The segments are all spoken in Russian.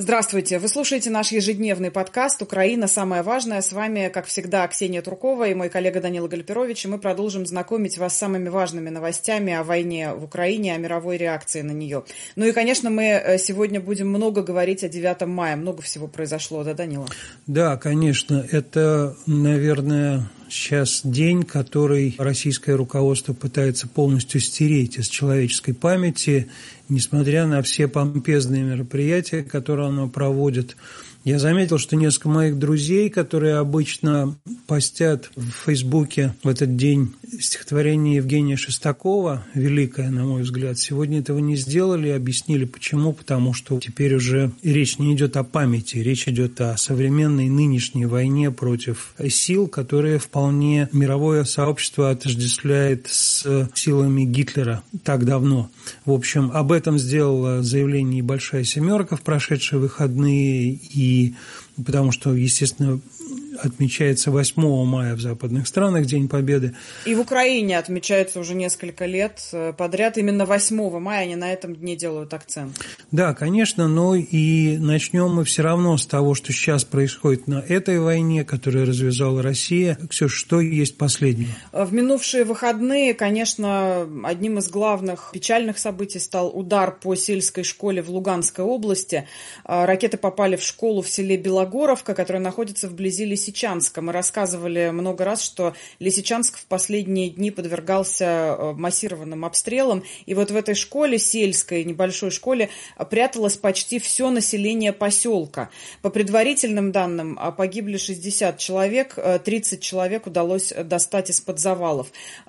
Здравствуйте! Вы слушаете наш ежедневный подкаст «Украина. Самое важное». С вами, как всегда, Ксения Туркова и мой коллега Данила Гальперович. И мы продолжим знакомить вас с самыми важными новостями о войне в Украине, о мировой реакции на нее. Ну и, конечно, мы сегодня будем много говорить о 9 мая. Много всего произошло, да, Данила? Да, конечно. Это, наверное, сейчас день, который российское руководство пытается полностью стереть из человеческой памяти, несмотря на все помпезные мероприятия, которые оно проводит. Я заметил, что несколько моих друзей, которые обычно постят в Фейсбуке в этот день стихотворение Евгения Шестакова, великое, на мой взгляд, сегодня этого не сделали и объяснили, почему. Потому что теперь уже речь не идет о памяти, речь идет о современной нынешней войне против сил, которые вполне мировое сообщество отождествляет с силами Гитлера так давно. В общем, об этом сделала заявление и «Большая семерка» в прошедшие выходные, и потому что, естественно, отмечается 8 мая в западных странах День Победы. И в Украине отмечается уже несколько лет подряд. Именно 8 мая они на этом дне делают акцент. Да, конечно, но и начнем мы все равно с того, что сейчас происходит на этой войне, которую развязала Россия. Ксюша, что есть последнее? В минувшие выходные, конечно, одним из главных печальных событий стал удар по сельской школе в Луганской области. Ракеты попали в школу в селе Белогоровка, которая находится вблизи Лисичанска. Мы рассказывали много раз, что Лисичанск в последние дни подвергался массированным обстрелам. И вот в этой школе, сельской, небольшой школе, пряталось почти все население поселка. По предварительным данным, погибли 60 человек, 30 человек удалось достать из-под завалов.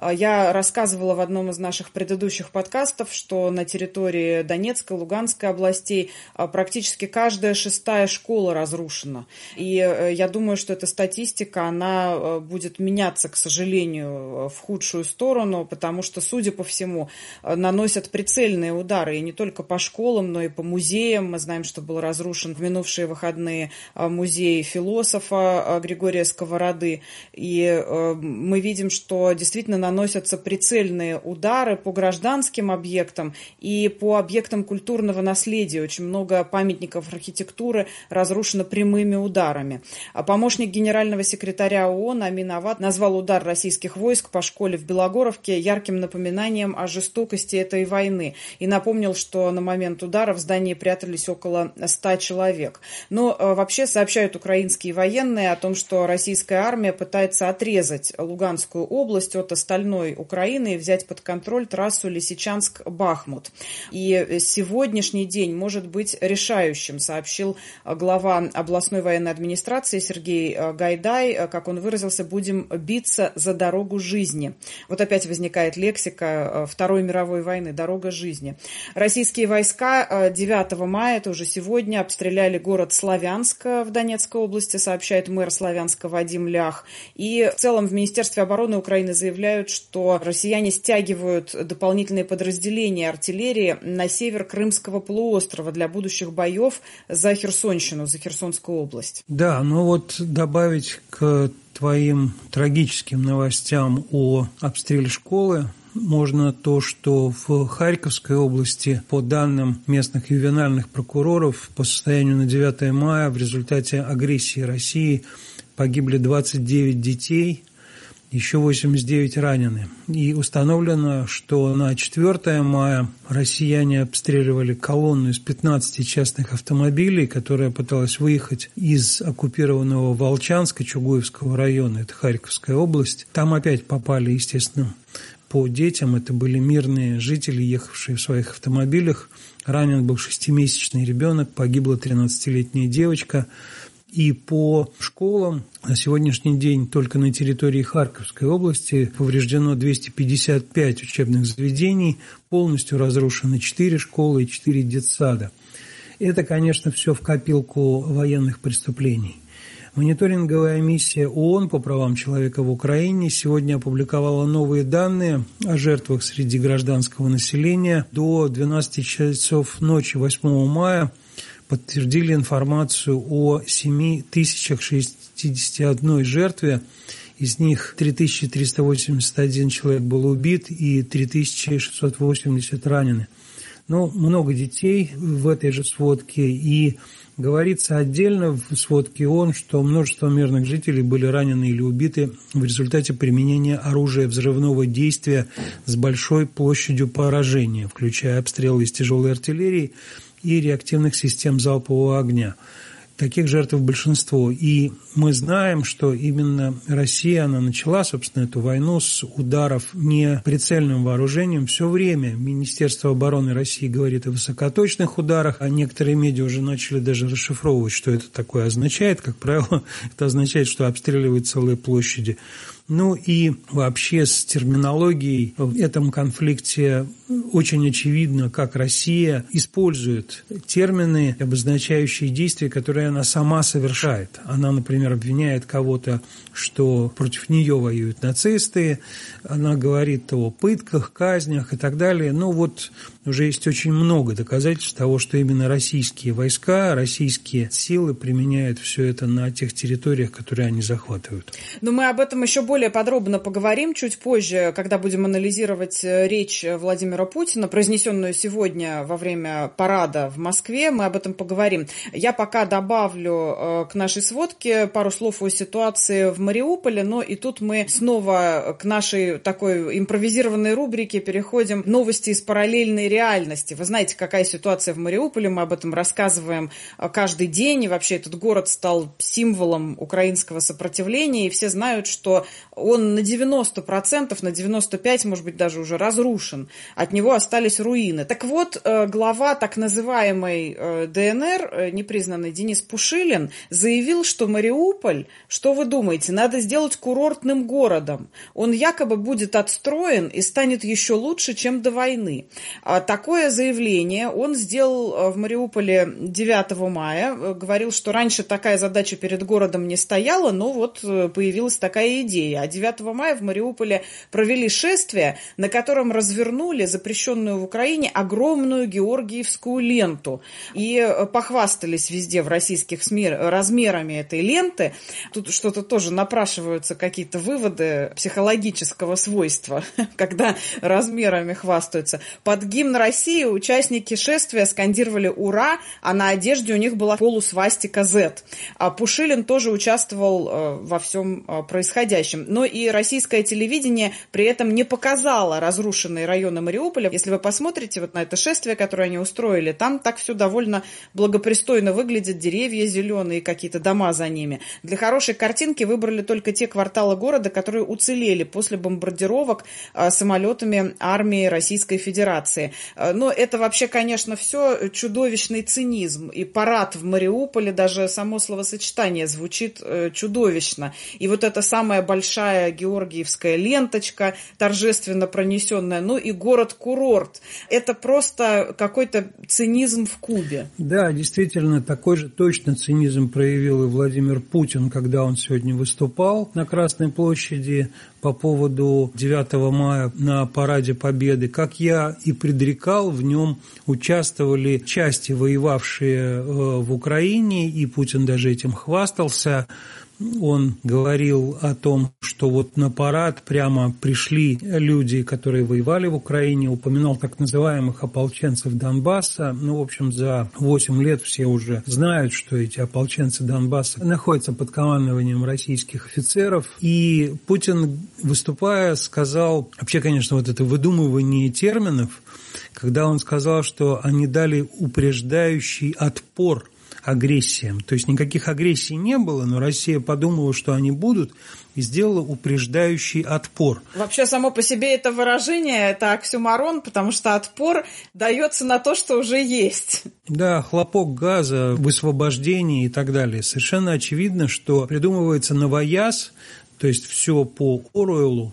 Я рассказывала в одном из наших предыдущих подкастов, что на территории Донецкой, Луганской областей практически каждая 6-я школа разрушена. И я думаю, что эта статистика, она будет меняться, к сожалению, в худшую сторону, потому что, судя по всему, наносят прицельные удары и не только по школам, но и по музеям. Мы знаем, что был разрушен в минувшие выходные музей философа Григория Сковороды. И мы видим, что действительно наносятся прицельные удары по гражданским объектам и по объектам культурного наследия. Очень много памятников архитектуры разрушено прямыми ударами. Помощник генерального секретаря ООН Амин Авад назвал удар российских войск по школе в Белогоровке ярким напоминанием о жестокости этой войны и напомнил, что на момент удара в здании прятались около 100 человек. Но вообще сообщают украинские военные о том, что российская армия пытается отрезать Луганскую область от остальной Украины и взять под контроль трассу Лисичанск-Бахмут. И сегодняшний день может быть решающим, сообщил глава областной военной администрации Сергей Гайдай. Как он выразился, будем биться за дорогу жизни. Вот опять возникает лексика Второй мировой войны, дорога жизни. Российские войска 9 мая, это уже сегодня, обстреляли город Славянск в Донецкой области, сообщает мэр Славянска Вадим Лях. И в целом в Министерстве обороны Украины заявляют, что россияне стягивают дополнительные подразделения артиллерии на север Крымского полуострова для будущих боев за Херсонщину, за Херсонскую область. Да, ну вот добавить к твоим трагическим новостям о обстреле школы можно то, что в Харьковской области, по данным местных ювенальных прокуроров, по состоянию на 9 мая в результате агрессии России погибли 29 детей, еще 89 ранены. И установлено, что на 4 мая россияне обстреливали колонну из 15 частных автомобилей, которая пыталась выехать из оккупированного Волчанска Чугуевского района, это Харьковская область. Там опять попали, естественно, по детям. Это были мирные жители, ехавшие в своих автомобилях. Ранен был 6-месячный ребенок, погибла 13-летняя девочка. И по школам на сегодняшний день только на территории Харьковской области повреждено 255 учебных заведений, полностью разрушены 4 школы и 4 детсада. Это, конечно, все в копилку военных преступлений. Мониторинговая миссия ООН по правам человека в Украине сегодня опубликовала новые данные о жертвах среди гражданского населения. До 12 часов ночи 8 мая подтвердили информацию о 7061 жертве. Из них 3381 человек был убит и 3680 ранены. Много детей в этой же сводке, и говорится отдельно в сводке ООН, что множество мирных жителей были ранены или убиты в результате применения оружия взрывного действия с большой площадью поражения, включая обстрелы из тяжелой артиллерии и реактивных систем залпового огня. Таких жертв большинство. И мы знаем, что именно Россия, она начала, собственно, эту войну с ударов не прицельным вооружением. Все время Министерство обороны России говорит о высокоточных ударах, а некоторые медиа уже начали даже расшифровывать, что это такое означает. Как правило, это означает, что обстреливают целые площади. И вообще с терминологией в этом конфликте очень очевидно, как Россия использует термины, обозначающие действия, которые она сама совершает. Она, например, обвиняет кого-то, что против нее воюют нацисты, она говорит о пытках, казнях и так далее. Уже есть очень много доказательств того, что именно российские войска, российские силы применяют все это на тех территориях, которые они захватывают. Но мы об этом еще более подробно поговорим чуть позже, когда будем анализировать речь Владимира Путина, произнесенную сегодня во время парада в Москве. Мы об этом поговорим. Я пока добавлю к нашей сводке пару слов о ситуации в Мариуполе, и тут мы снова к нашей такой импровизированной рубрике переходим. Новости из параллельной реальности. Вы знаете, какая ситуация в Мариуполе, мы об этом рассказываем каждый день, и вообще этот город стал символом украинского сопротивления, и все знают, что он на 90%, на 95%, может быть, даже уже разрушен. От него остались руины. Так вот, глава так называемой ДНР, непризнанный Денис Пушилин, заявил, что Мариуполь, что вы думаете, надо сделать курортным городом. Он якобы будет отстроен и станет еще лучше, чем до войны. Такое заявление он сделал в Мариуполе 9 мая. Говорил, что раньше такая задача перед городом не стояла, но появилась такая идея. А 9 мая в Мариуполе провели шествие, на котором развернули запрещенную в Украине огромную георгиевскую ленту. И похвастались везде в российских СМИ размерами этой ленты. Тут что-то тоже напрашиваются какие-то выводы психологического свойства, когда размерами хвастаются. Под гимн России участники шествия скандировали «Ура!», а на одежде у них была полусвастика Z. А Пушилин тоже участвовал во всем происходящем. Но и российское телевидение при этом не показало разрушенные районы Мариуполя. Если вы посмотрите на это шествие, которое они устроили, там так все довольно благопристойно выглядит, деревья зеленые, какие-то дома за ними. Для хорошей картинки выбрали только те кварталы города, которые уцелели после бомбардировок самолетами армии Российской Федерации. Но это вообще, конечно, все чудовищный цинизм. И парад в Мариуполе, даже само словосочетание звучит чудовищно. И эта самая большая георгиевская ленточка, торжественно пронесенная, и город-курорт. Это просто какой-то цинизм в кубе. Да, действительно, такой же точно цинизм проявил и Владимир Путин, когда он сегодня выступал на Красной площади по поводу 9 мая на Параде Победы. Как я и предрекал, в нем участвовали части, воевавшие в Украине, и Путин даже этим хвастался. Он говорил о том, что на парад прямо пришли люди, которые воевали в Украине, упоминал так называемых ополченцев Донбасса. За 8 лет все уже знают, что эти ополченцы Донбасса находятся под командованием российских офицеров. И Путин, выступая, сказал, вообще, конечно, это выдумывание терминов, когда он сказал, что они дали упреждающий отпор агрессиям. То есть никаких агрессий не было, но Россия подумала, что они будут, и сделала упреждающий отпор. Вообще, само по себе это выражение, это оксюморон, потому что отпор дается на то, что уже есть. Да, хлопок газа, высвобождение и так далее. Совершенно очевидно, что придумывается новояз, то есть все по Оруэллу.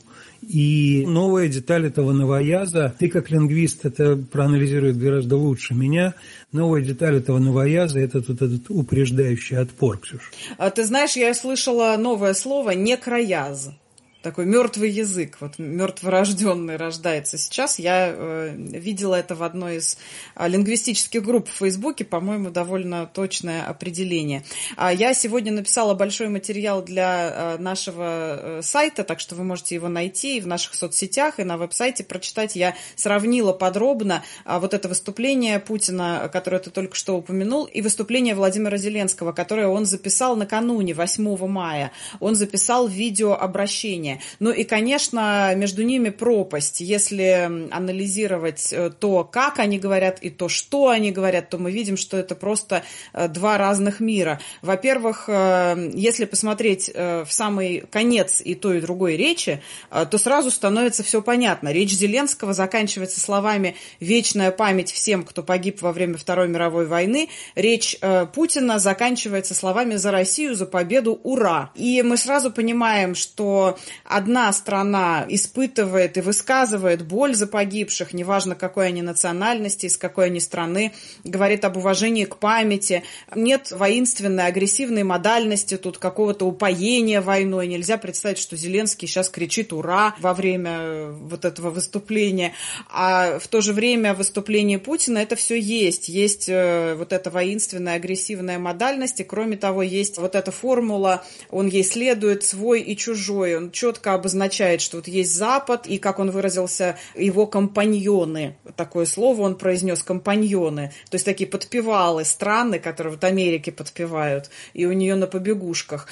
И новая деталь этого новояза, ты как лингвист это проанализируешь гораздо лучше меня, новая деталь этого новояза – это этот упреждающий отпор, Ксюша. Ты знаешь, я слышала новое слово «некрояз». такой мертвый язык, вот мертворожденный рождается сейчас. Я видела это в одной из лингвистических групп в Фейсбуке, по-моему, довольно точное определение. Я сегодня написала большой материал для нашего сайта, так что вы можете его найти и в наших соцсетях, и на веб-сайте прочитать. Я сравнила подробно вот это выступление Путина, которое ты только что упомянул, и выступление Владимира Зеленского, которое он записал накануне, 8 мая. Он записал видеообращение. Ну и, конечно, между ними пропасть. Если анализировать то, как они говорят, и то, что они говорят, то мы видим, что это просто два разных мира. Во-первых, если посмотреть в самый конец и той, и другой речи, то сразу становится все понятно. Речь Зеленского заканчивается словами «вечная память всем, кто погиб во время Второй мировой войны». Речь Путина заканчивается словами «за Россию, за победу, ура!». И мы сразу понимаем, что одна страна испытывает и высказывает боль за погибших, неважно, какой они национальности, из какой они страны, говорит об уважении к памяти. Нет воинственной, агрессивной модальности, тут какого-то упоения войной. Нельзя представить, что Зеленский сейчас кричит «ура!» во время вот этого выступления. А в то же время в выступлении Путина это все есть. Есть вот эта воинственная, агрессивная модальность, и кроме того, есть вот эта формула, он ей следует, свой и чужой. Он четко обозначает, что вот есть Запад, и, как он выразился, его компаньоны. Такое слово он произнес, компаньоны. То есть такие подпевалы страны, которые вот Америке подпевают, и у нее на побегушках.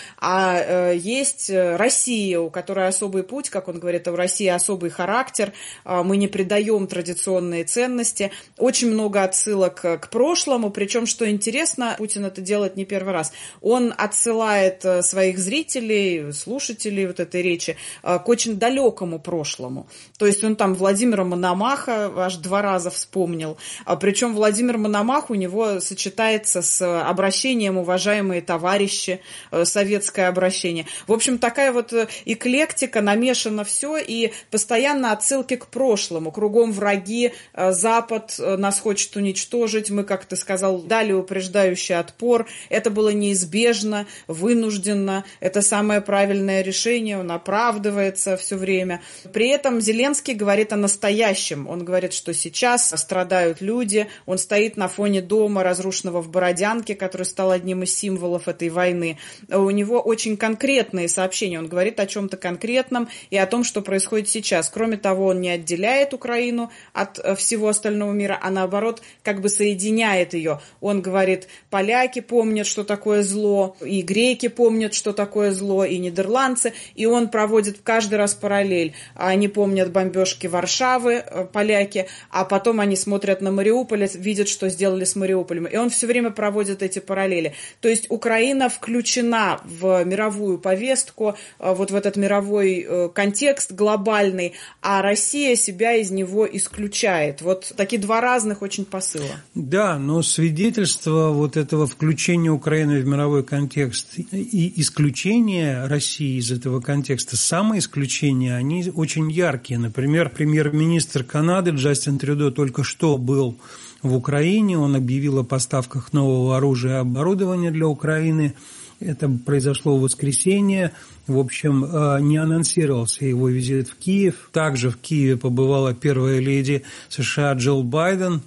А есть Россия, у которой особый путь, как он говорит, у России особый характер, мы не предаем традиционные ценности. Очень много отсылок к прошлому, причем, что интересно, Путин это делает не первый раз. Он отсылает своих зрителей, слушателей вот этой речи к очень далекому прошлому. То есть он там Владимира Мономаха аж 2 раза вспомнил. Причем Владимир Мономах у него сочетается с обращением «уважаемые товарищи», советское обращение. В общем, такая вот эклектика, намешано все, и постоянно отсылки к прошлому. Кругом враги, Запад нас хочет уничтожить, мы, как ты сказал, дали упреждающий отпор. Это было неизбежно, вынужденно, это самое правильное решение, он оправдывается все время. При этом Зеленский говорит о настоящем. Он говорит, что сейчас страдают люди, он стоит на фоне дома, разрушенного в Бородянке, который стал одним из символов этой войны. У него очень конкретные сообщения, он говорит о чем-то конкретном и о том, что происходит сейчас. Кроме того, он не отделяет Украину от всего остального мира, а наоборот, как бы соединяет ее. Он говорит, поляки помнят, что такое зло, и греки помнят, что такое зло, и нидерландцы, и он проводит каждый раз параллель. Они помнят бомбежки Варшавы, поляки, а потом они смотрят на Мариуполь, видят, что сделали с Мариуполем, и он все время проводит эти параллели. То есть Украина включена в мировую повестку, вот в этот мировой контекст глобальный, а Россия себя из него исключает. Вот такие два разных очень посыла. Да, но свидетельство вот этого включения Украины в мировой контекст и исключения России из этого контекста, самые исключения, они очень яркие. Например, премьер-министр Канады Джастин Трюдо только что был в Украине, он объявил о поставках нового оружия и оборудования для Украины. Это произошло в воскресенье. В общем, не анонсировался его визит в Киев. Также в Киеве побывала первая леди США Джилл Байден.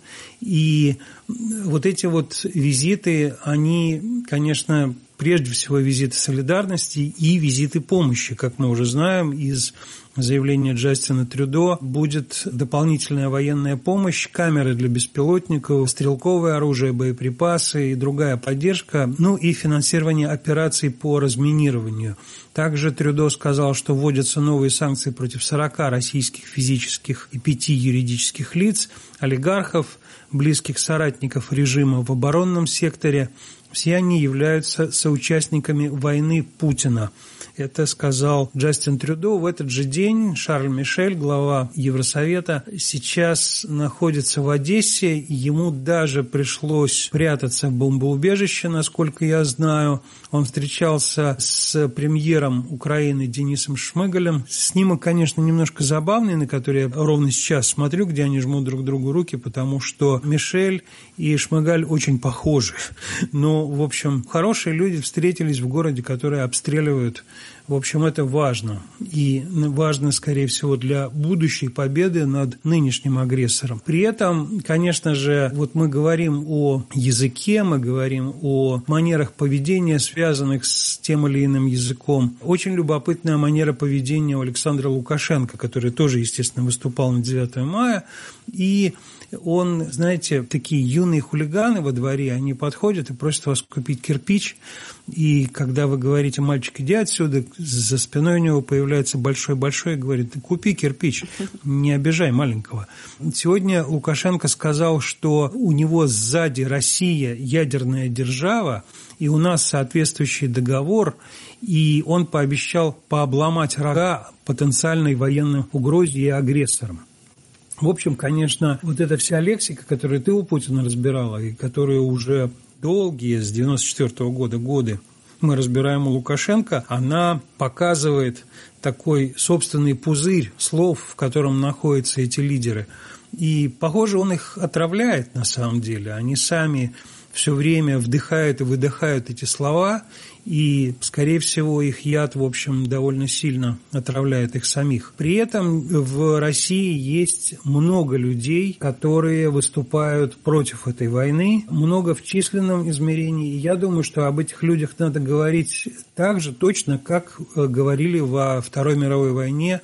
И вот эти вот визиты, они, конечно, прежде всего визиты солидарности и визиты помощи. Как мы уже знаем из заявления Джастина Трюдо, будет дополнительная военная помощь, камеры для беспилотников, стрелковое оружие, боеприпасы и другая поддержка, ну и финансирование операций по разминированию. Также Трюдо сказал, что вводятся новые санкции против 40 российских физических и 5 юридических лиц, олигархов, близких соратников режима в оборонном секторе. Все они являются соучастниками войны Путина. Это сказал Джастин Трюдо. В этот же день Шарль Мишель, глава Евросовета, сейчас находится в Одессе. Ему даже пришлось прятаться в бомбоубежище, насколько я знаю. Он встречался с премьером Украины Денисом Шмыгалем. Снимок, конечно, немножко забавный, на который я ровно сейчас смотрю, где они жмут друг другу руки, потому что Мишель и Шмыгаль очень похожи. Но, в общем, хорошие люди встретились в городе, который обстреливают В общем, это важно. И важно, скорее всего, для будущей победы над нынешним агрессором. При этом, конечно же, вот мы говорим о языке, мы говорим о манерах поведения, связанных с тем или иным языком. Очень любопытная манера поведения у Александра Лукашенко, который тоже, естественно, выступал на 9 мая. И он, знаете, такие юные хулиганы во дворе, они подходят и просят вас купить кирпич. И когда вы говорите: мальчик, иди отсюда, за спиной у него появляется большой-большой и говорит: купи кирпич, не обижай маленького. Сегодня Лукашенко сказал, что у него сзади Россия ядерная держава, и у нас соответствующий договор, и он пообещал пообломать рога потенциальной военной угрозе и агрессорам. В общем, конечно, вот эта вся лексика, которую ты у Путина разбирала, и которую уже долгие, с 1994 года годы мы разбираем у Лукашенко, она показывает такой собственный пузырь слов, в котором находятся эти лидеры. И, похоже, он их отравляет на самом деле. Они сами все время вдыхают и выдыхают эти слова, и, скорее всего, их яд, в общем, довольно сильно отравляет их самих. При этом в России есть много людей, которые выступают против этой войны, много в численном измерении. И я думаю, что об этих людях надо говорить так же точно, как говорили во Второй мировой войне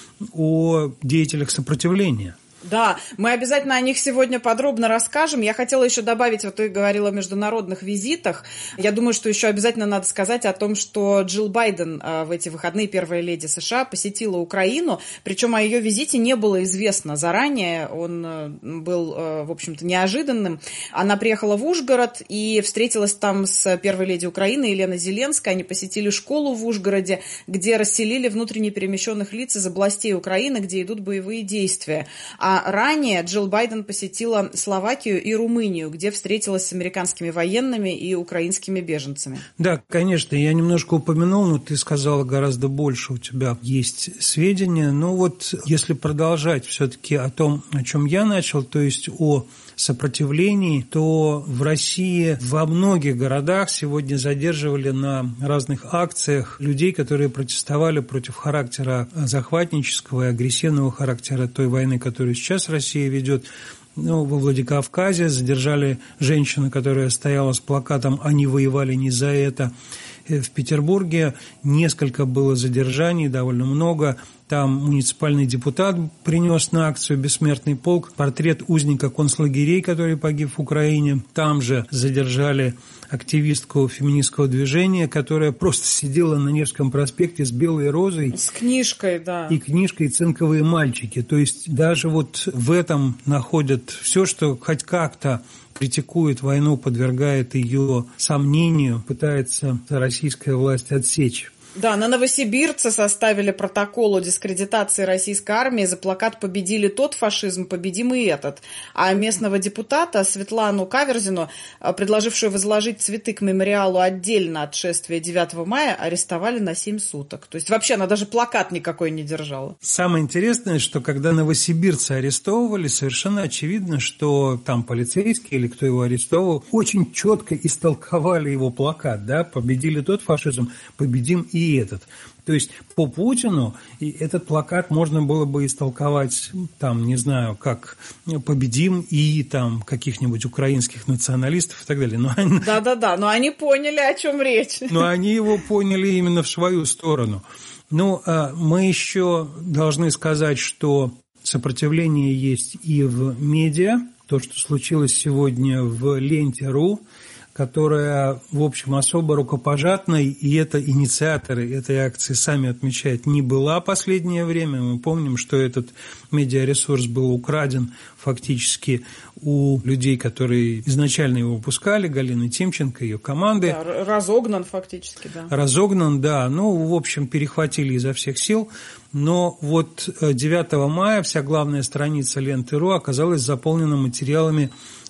о деятелях сопротивления. Да, мы обязательно о них сегодня подробно расскажем. Я хотела еще добавить, вот ты говорила о международных визитах. Я думаю, что еще обязательно надо сказать о том, что Джилл Байден в эти выходные, первая леди США, посетила Украину. Причем о ее визите не было известно заранее. Он был, в общем-то, неожиданным. Она приехала в Ужгород и встретилась там с первой леди Украины Еленой Зеленской. Они посетили школу в Ужгороде, где расселили внутренне перемещенных лиц из областей Украины, где идут боевые действия. А ранее Джилл Байден посетила Словакию и Румынию, где встретилась с американскими военными и украинскими беженцами. Да, конечно, я немножко упомянул, но ты сказала гораздо больше, у тебя есть сведения. Но вот если продолжать все-таки о том, о чем я начал, то есть о сопротивлении, то в России во многих городах сегодня задерживали на разных акциях людей, которые протестовали против характера захватнического и агрессивного характера той войны, которую сейчас Россия ведет. Во Владикавказе задержали женщину, которая стояла с плакатом «Они воевали не за это». В Петербурге несколько было задержаний, довольно много. Там муниципальный депутат принес на акцию «Бессмертный полк» портрет узника концлагерей, который погиб в Украине. Там же задержали активистку феминистского движения, которая просто сидела на Невском проспекте с белой розой. С книжкой, да. И книжкой «Цинковые мальчики». То есть даже вот в этом находят все, что хоть как-то критикует войну, подвергает ее сомнению, пытается российская власть отсечь. Да, на Новосибирце составили протокол о дискредитации российской армии. За плакат «Победили тот фашизм, победим и этот». А местного депутата Светлану Каверзину, предложившую возложить цветы к мемориалу отдельно от шествия 9 мая, арестовали на 7 суток. То есть вообще она даже плакат никакой не держала. Самое интересное, что когда новосибирцы арестовывали, совершенно очевидно, что там полицейские или кто его арестовывал, очень четко истолковали его плакат. Да? «Победили тот фашизм, победим и этот». То есть по Путину этот плакат можно было бы истолковать, там, не знаю, как «победим» и там каких-нибудь украинских националистов и так далее. Да-да-да, но они поняли, о чем речь. Но они его поняли именно в свою сторону. Ну, мы еще должны сказать, что сопротивление есть и в медиа. То, что случилось сегодня в Ленте.ру, которая, в общем, особо рукопожатной, и это инициаторы этой акции сами отмечают, не была последнее время. Мы помним, что этот медиаресурс был украден фактически у людей, которые изначально его выпускали, Галины Тимченко, ее команды. Да, разогнан фактически, да. Разогнан, да. Ну, в общем, перехватили изо всех сил. Но вот 9 мая вся главная страница Ленты.ру оказалась заполнена материалами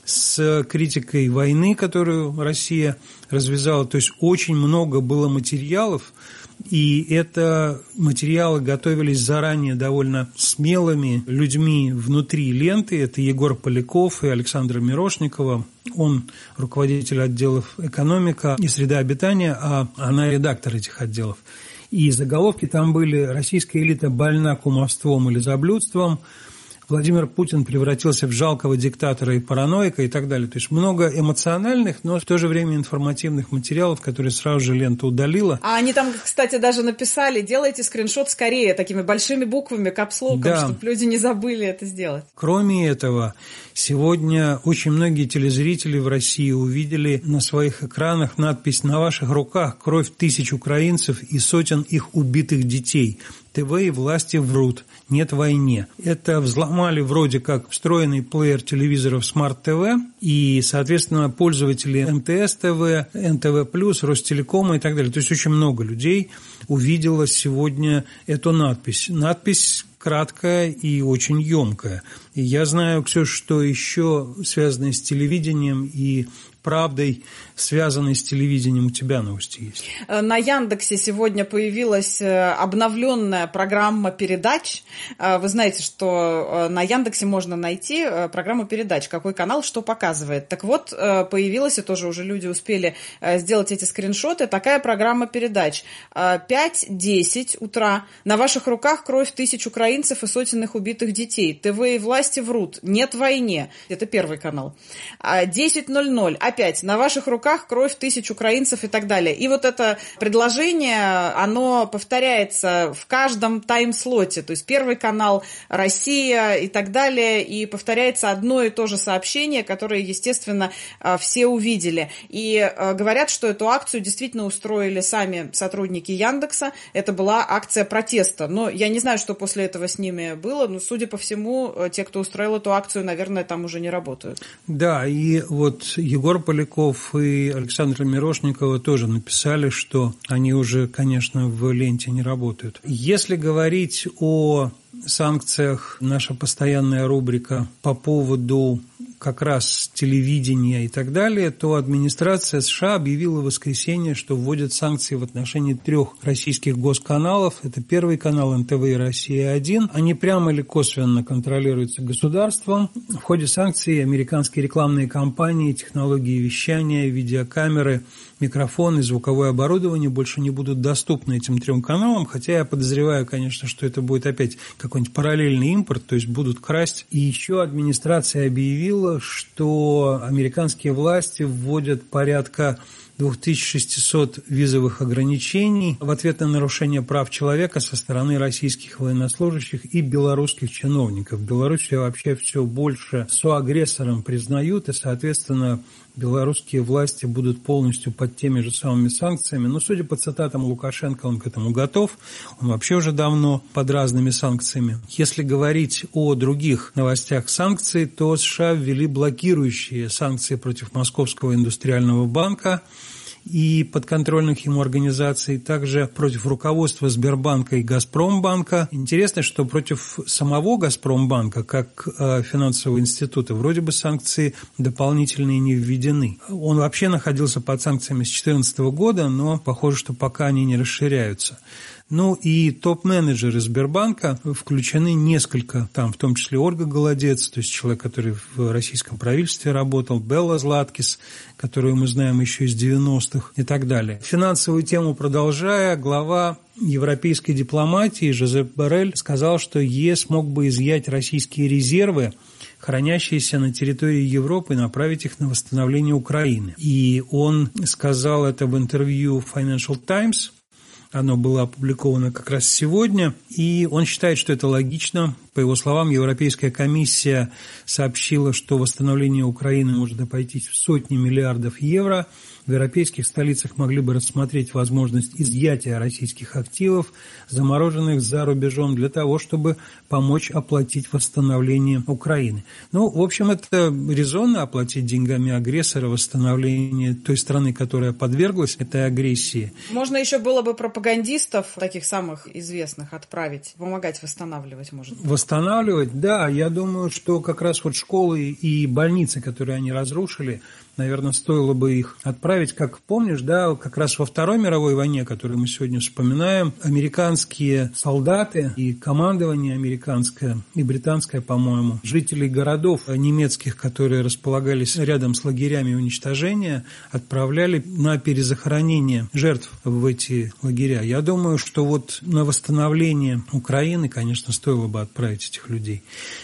с критикой войны, которую Россия развязала. То есть очень много было материалов, и это материалы готовились заранее довольно смелыми людьми внутри ленты. Это Егор Поляков и Александра Мирошникова. Он руководитель отделов «Экономика» и «Среда обитания», а она редактор этих отделов. И заголовки там были: «Российская элита больна кумовством или заблюдством», «Владимир Путин превратился в жалкого диктатора и параноика» и так далее. То есть много эмоциональных, но в то же время информативных материалов, которые сразу же лента удалила. А они там, кстати, даже написали: делайте скриншот скорее, такими большими буквами, капслоком, да, чтобы люди не забыли это сделать. Кроме этого, сегодня очень многие телезрители в России увидели на своих экранах надпись: «На ваших руках кровь тысяч украинцев и сотен их убитых детей. ТВ и власти врут. Нет войне». Это взломали вроде как встроенный плеер телевизоров Smart TV, и, соответственно, пользователи МТС ТВ, НТВ+, Ростелекома и так далее. То есть очень много людей увидело сегодня эту надпись. Надпись краткая и очень емкая. И я знаю, Ксюша, что еще связанное с телевидением и правдой, связанной с телевидением, у тебя новости есть? На Яндексе сегодня появилась обновленная программа передач. Вы знаете, что на Яндексе можно найти программу передач, какой канал что показывает. Так вот, появилась, и тоже уже люди успели сделать эти скриншоты, такая программа передач. 5-10 утра. На ваших руках кровь тысяч украинцев и сотен их убитых детей. ТВ и власти врут. Нет войне. Это первый канал. 10:00. Опять, на ваших руках кровь тысяч украинцев и так далее. И вот это предложение, оно повторяется в каждом тайм-слоте. То есть первый канал, Россия и так далее. И повторяется одно и то же сообщение, которое, естественно, все увидели. И говорят, что эту акцию действительно устроили сами сотрудники Яндекса. Это была акция протеста. Но я не знаю, что после этого с ними было. Но, судя по всему, те, кто устроил эту акцию, наверное, там уже не работают. Да, и вот Егор Поляков и Александра Мирошникова тоже написали, что они уже, конечно, в ленте не работают. Если говорить о санкциях, наша постоянная рубрика по поводу как раз телевидения и так далее, то администрация США объявила в воскресенье, что вводит санкции в отношении 3 российских госканалов. Это Первый канал, НТВ и Россия-1. Они прямо или косвенно контролируются государством. В ходе санкций американские рекламные кампании, технологии вещания, видеокамеры, микрофоны, звуковое оборудование больше не будут доступны этим 3 каналам, хотя я подозреваю, конечно, что это будет опять какой-нибудь параллельный импорт, то есть будут красть. И еще администрация объявила, что американские власти вводят порядка 2600 визовых ограничений в ответ на нарушение прав человека со стороны российских военнослужащих и белорусских чиновников. Белоруссию вообще все больше соагрессором признают, и, соответственно, белорусские власти будут полностью под теми же самыми санкциями. Но, судя по цитатам Лукашенко, он к этому готов. Он вообще уже давно под разными санкциями. Если говорить о других новостях санкций, то США ввели блокирующие санкции против Московского индустриального банка и подконтрольных ему организаций, также против руководства Сбербанка и Газпромбанка. Интересно, что против самого Газпромбанка, как финансового института, вроде бы санкции дополнительные не введены. Он вообще находился под санкциями с 2014 года, но похоже, что пока они не расширяются. Ну и топ-менеджеры Сбербанка включены несколько, там в том числе Ольга Голодец, то есть человек, который в российском правительстве работал, Белла Златкис, которую мы знаем еще из 90-х и так далее. Финансовую тему продолжая, глава европейской дипломатии Жозеп Боррель сказал, что ЕС мог бы изъять российские резервы, хранящиеся на территории Европы, и направить их на восстановление Украины. И он сказал это в интервью Financial Times. Оно было опубликовано как раз сегодня, и он считает, что это логично. По его словам, Европейская комиссия сообщила, что восстановление Украины может обойтись в сотни миллиардов евро. В европейских столицах могли бы рассмотреть возможность изъятия российских активов, замороженных за рубежом, для того, чтобы помочь оплатить восстановление Украины. Ну, в общем, это резонно — оплатить деньгами агрессора восстановление той страны, которая подверглась этой агрессии. Можно еще было бы пропагандистов, таких самых известных, отправить, помогать восстанавливать, может быть. восстанавливать. Да, я думаю, что как раз вот школы и больницы, которые они разрушили, наверное, стоило бы их отправить. Как помнишь, да, как раз во Второй мировой войне, которую мы сегодня вспоминаем, американские солдаты и командование американское и британское, по-моему, жителей городов немецких, которые располагались рядом с лагерями уничтожения, отправляли на перезахоронение жертв в эти лагеря. Я думаю, что вот на восстановление Украины, конечно, стоило бы отправить этих людей.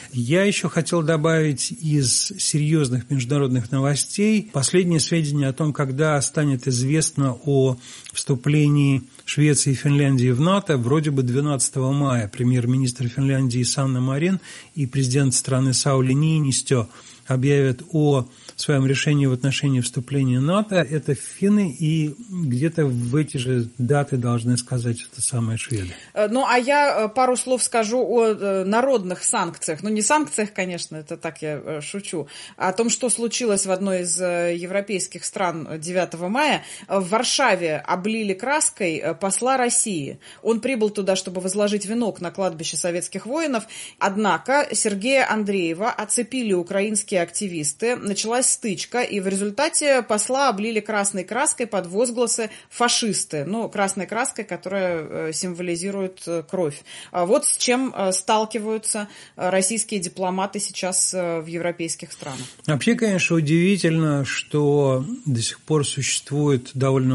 Я еще хотел добавить из серьезных международных новостей последние сведения о том, когда станет известно о вступлении Швеции и Финляндии в НАТО. Вроде бы 12 мая премьер-министр Финляндии Санна Марин и президент страны Саули Ниинистё объявят о своем решении в отношении вступления в НАТО. Это финны, и где-то в эти же даты должны сказать это самые шведы. Ну, а я пару слов скажу о народных санкциях. Ну, не санкциях, конечно, это так я шучу, а о том, что случилось в одной из европейских стран 9 мая. В Варшаве облили краской посла России. Он прибыл туда, чтобы возложить венок на кладбище советских воинов. Однако Сергея Андреева оцепили украинские активисты. Началась стычка, и в результате посла облили красной краской под возгласы «фашисты». Ну, красной краской, которая символизирует кровь. Вот с чем сталкиваются российские дипломаты сейчас в европейских странах. Вообще, конечно, удивительно, что до сих пор существует довольно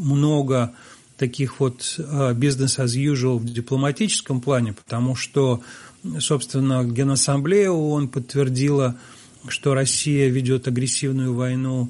много таких вот business as usual в дипломатическом плане, потому что, собственно, Генассамблея ООН подтвердила, что Россия ведет агрессивную войну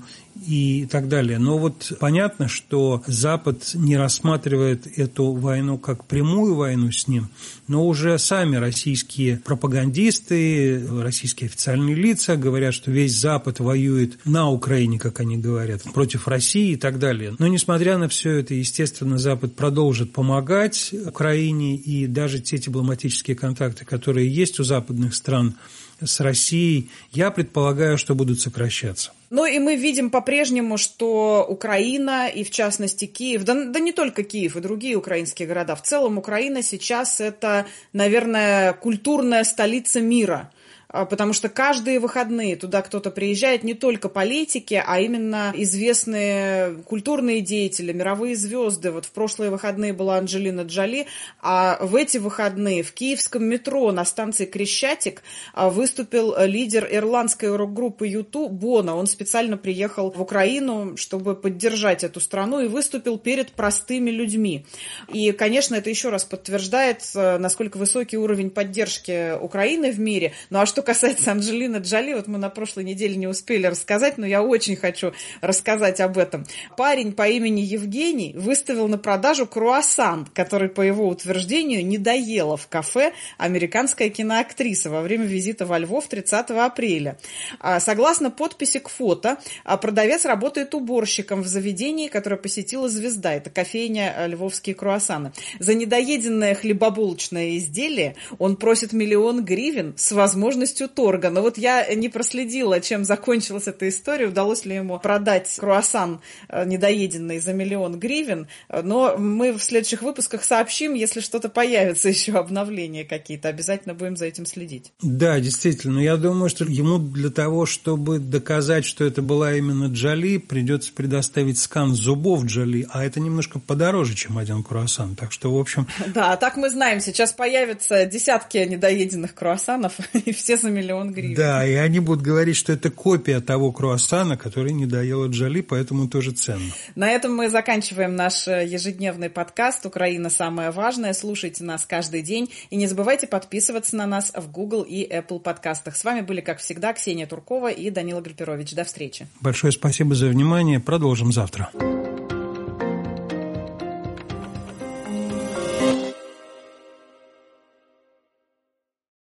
и так далее. Но вот понятно, что Запад не рассматривает эту войну как прямую войну с ним, но уже сами российские пропагандисты, российские официальные лица говорят, что весь Запад воюет на Украине, как они говорят, против России и так далее. Но несмотря на все это, естественно, Запад продолжит помогать Украине, и даже те дипломатические контакты, которые есть у западных стран с Россией, я предполагаю, что будут сокращаться. Ну и мы видим по-прежнему, что Украина, и в частности Киев, да не только Киев, и другие украинские города, в целом Украина сейчас это, наверное, культурная столица мира. Потому что каждые выходные туда кто-то приезжает, не только политики, а именно известные культурные деятели, мировые звезды. Вот в прошлые выходные была Анджелина Джоли, а в эти выходные в киевском метро на станции Крещатик выступил лидер ирландской рок-группы U2 Боно. Он специально приехал в Украину, чтобы поддержать эту страну, и выступил перед простыми людьми. И, конечно, это еще раз подтверждает, насколько высокий уровень поддержки Украины в мире. Ну а что касается Анджелины Джоли, вот мы на прошлой неделе не успели рассказать, но я очень хочу рассказать об этом. Парень по имени Евгений выставил на продажу круассан, который, по его утверждению, не доела в кафе американская киноактриса во время визита во Львов 30 апреля. Согласно подписи к фото, продавец работает уборщиком в заведении, которое посетила звезда. Это кофейня «Львовские круассаны». За недоеденное хлебобулочное изделие он просит 1 000 000 гривен с возможностью торга. Но вот я не проследила, чем закончилась эта история, удалось ли ему продать круассан недоеденный за 1 000 000 гривен, но мы в следующих выпусках сообщим, если что-то появится, еще обновления какие-то, обязательно будем за этим следить. Да, действительно, я думаю, что ему для того, чтобы доказать, что это была именно Джоли, придется предоставить скан зубов Джоли, а это немножко подороже, чем один круассан, так что, в общем... Да, так мы знаем, сейчас появятся десятки недоеденных круассанов, и все за 1 000 000 гривен. Да, и они будут говорить, что это копия того круассана, который не доела Джоли, поэтому тоже ценно. На этом мы заканчиваем наш ежедневный подкаст «Украина. Самое важное». Слушайте нас каждый день и не забывайте подписываться на нас в Google и Apple подкастах. С вами были, как всегда, Ксения Туркова и Данила Гальперович. До встречи. Большое спасибо за внимание. Продолжим завтра.